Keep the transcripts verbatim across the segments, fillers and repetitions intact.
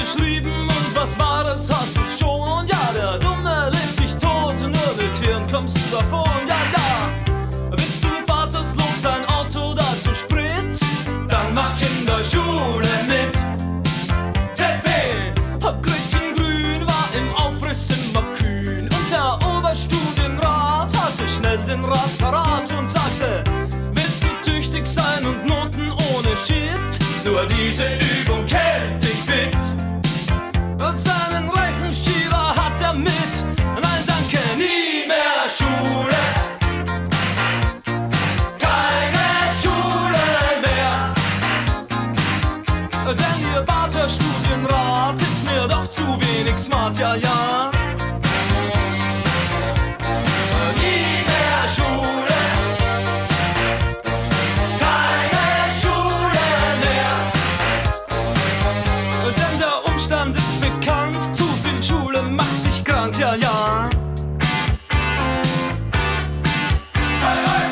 geschrieben und was Wahres hat es schon. Ja, der Dumme lebt sich tot, nur mit Hirn kommst du davon. Ja, ja, willst du vaterslos ein Auto dazu Sprit? Dann mach in der Schule mit. Z B, Gretchen Grün war im Aufriss immer kühn und der Oberstudienrat hatte schnell den Rat parat und sagte: Willst du tüchtig sein und Noten ohne Shit? Nur diese Übung hält dich fit. Und seinen Rechenschieber hat er mit. Nein, danke, nie mehr Schule. Keine Schule mehr. Denn ihr Barter Studienrat ist mir doch zu wenig smart, ja, ja. Nie mehr Schule. Keine Schule mehr. Denn der Umstand ist bekannt, zu viel Schule macht dich krank, ja, ja. Hey, hey.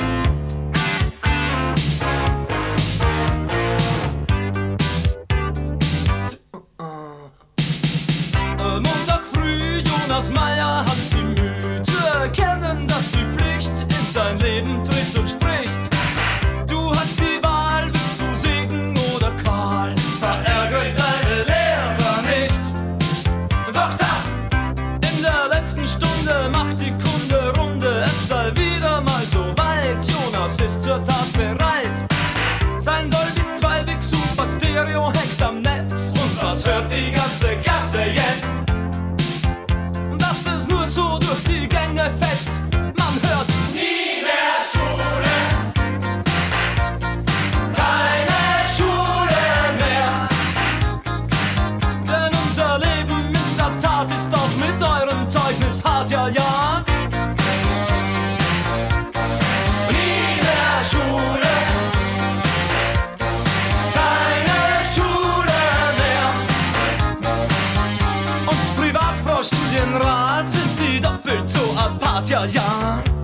Äh, Montag früh, Jonas Meyer hat die Mühe zu erkennen, dass die Pflicht in sein Leben tritt und spricht. Du hast die Wahl, willst du Segen oder Qual? Verärgere deine Lehrer nicht. Doch da, in der letzten Stunde macht die Kunde Runde. Es sei wieder mal so weit, Jonas ist zur Tat bereit. Sein Dolby zwei Big Super Stereo hängt am Netz. Und was hört die ganze Klasse jetzt? Dass es nur so durch die Gänge fetzt. Man hört nie mehr Schule. Keine Schule mehr. Denn unser Leben in der Tat ist auch mit eurem Zeugnis hart, ja, ja. Nie mehr Schule. Keine Schule mehr. Und privat, Frau Studienrat, sind sie doppelt so apart, ja, ja.